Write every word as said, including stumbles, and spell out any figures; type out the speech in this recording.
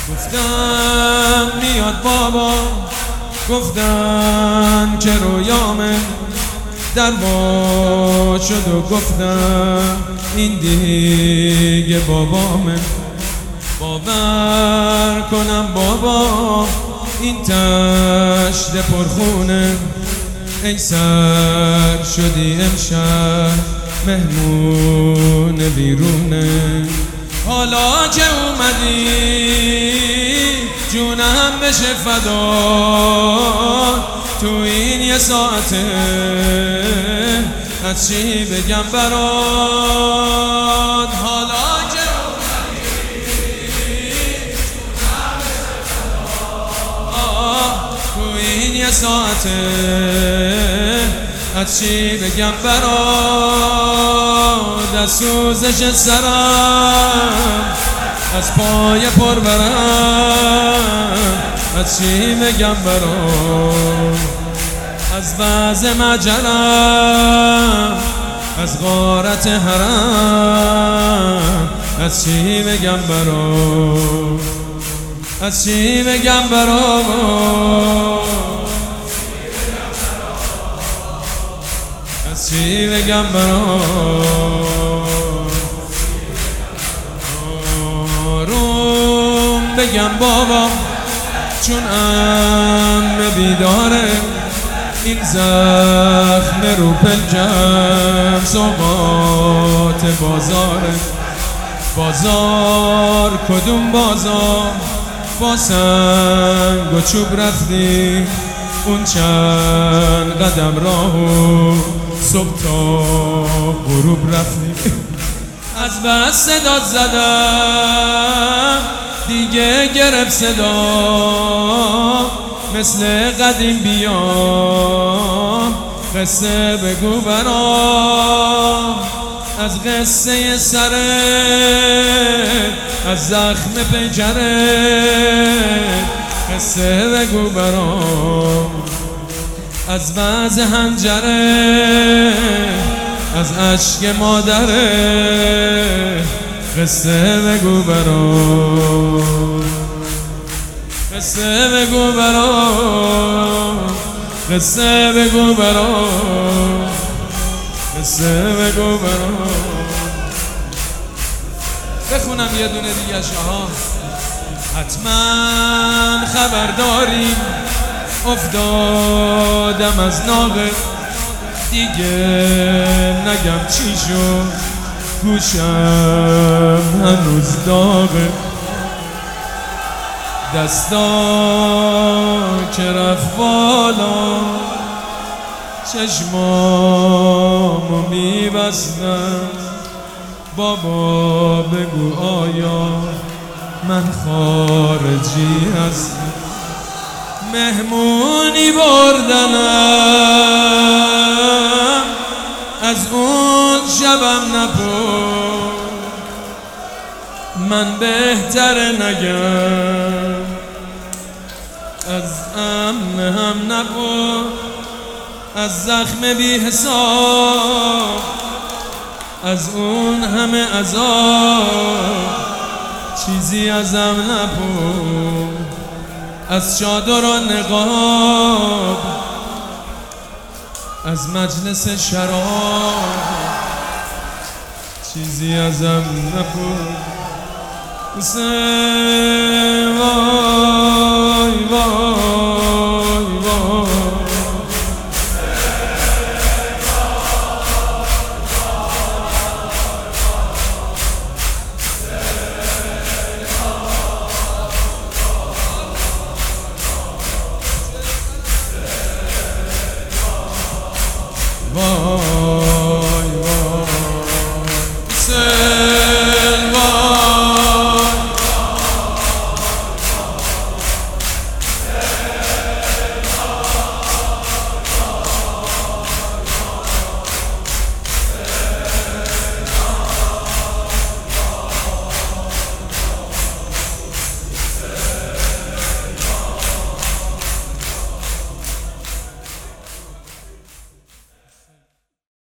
گفتم میاد بابا، گفتن که رویامه در وا شد و گفتم این دیگه بابامه. باور کنم بابا این تشت پرخونه، ای سر شدی امشب مهمون بیرونه. حالا که اومدی جونم بشه فدا، تو این یه ساعته از چی بگم برات. حالا که اومدی جونم بشه فدا، تو این یه ساعته از چی بگم برات. از سوزش سرم از پای پرورم از چی بگم برات. از وضع مجلم از غارت حرم از چی بگم برات. از چی بگم برات. از چی بگم برات. آروم بگم بابا چون عمه بیداره، این زخم رو پنجم سوقات بازاره. بازار کدوم بازار؟ با سنگ و چوب رفتی اون چند قدم راهو صبح تا غروب رفتی. از بس صدا زدم دیگه گرفت صدا، مثل قدیم بیا قصه بگو برام. از قصه سره از زخم پنجره قصه بگو برام. از وضع هنجره از اشک مادره قصه بگو برام. قصه بگو برام. قصه بگو برام. قصه بگو برام. بخونم یه دونه دیگه شها. حتما خبر داریم افتادم از ناقه، دیگه نگم چی شد گوشم هنوز داغه. دستا که رفت بالا چشمامو میبستم، بابا بگو آیا من خارجی هستم؟ مهمونی بردنم از اون شبم نپرد، من بهتره نگم از عمه هم نپرد. از زخم بی حساب از اون همه عذاب چیزی ازم نپرد. از چادر و نقاب از مجلس شراب چیزی ازم نپرد.